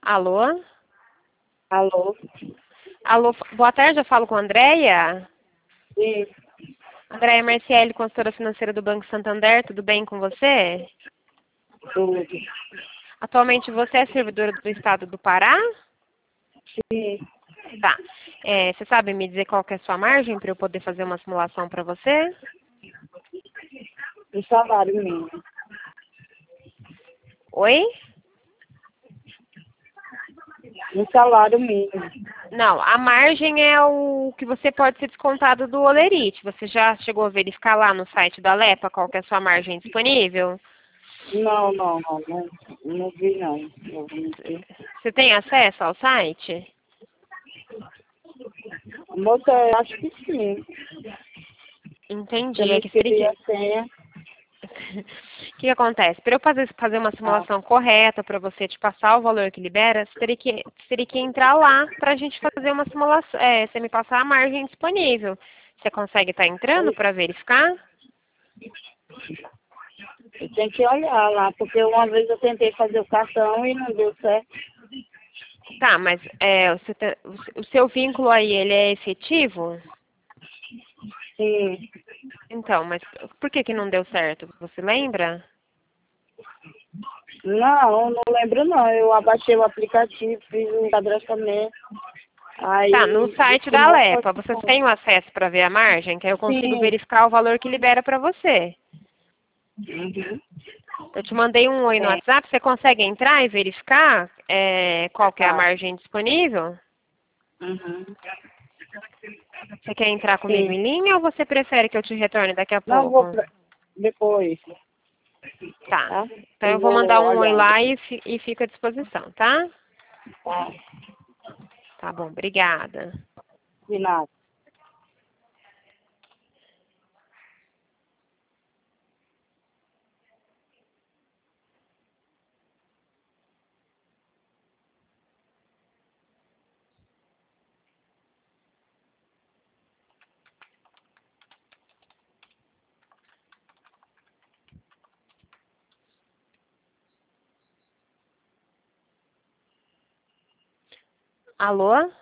Alô? Alô? Alô, boa tarde, eu falo com a Andréia. Sim, Andréia Marciele, consultora financeira do Banco Santander, tudo bem com você? tudo. Atualmente você é servidora do Estado do Pará? Sim, Tá. Você sabe me dizer qual que é a sua margem para eu poder fazer uma simulação para você? o salário mínimo. Oi? O salário mínimo. Não, a margem é o que você pode ser descontado do Olerite. Você já chegou a verificar lá no site da Lepa qual que é a sua margem disponível? Não vi não. Não vi. Você tem acesso ao site? Moça, eu acho que sim. Eu Entendi. não É que teria escrevi que... a senha. O que acontece? Para eu fazer uma Ah, simulação correta para você te passar o valor que libera, você teria que entrar lá para a gente fazer uma simulação. Você me passar a margem disponível. Você consegue estar entrando aí para verificar? eu tenho que olhar lá, porque uma vez eu tentei fazer o cartão e não deu certo. Tá, mas o seu vínculo aí, ele é efetivo? Sim. Então, mas por que que não deu certo? Você lembra? Não lembro não. Eu abaixei o aplicativo, fiz um cadastramento. Tá, no Aí disse site que da não pode Alepa, você ficar. tem o acesso para ver a margem, que aí eu consigo Sim. verificar o valor que libera para você. Uhum. Eu te mandei um oi no Tem. WhatsApp, você consegue entrar e verificar qual que é a Tá. margem disponível? Uhum. Você quer entrar comigo Sim. em linha ou você prefere que eu te retorne daqui a Não, pouco? depois, Tá. tá? Então Eu eu vou vou mandar um oi olhar lá depois. e fico à disposição, tá? Tá? Tá bom, obrigada. De nada. Alô?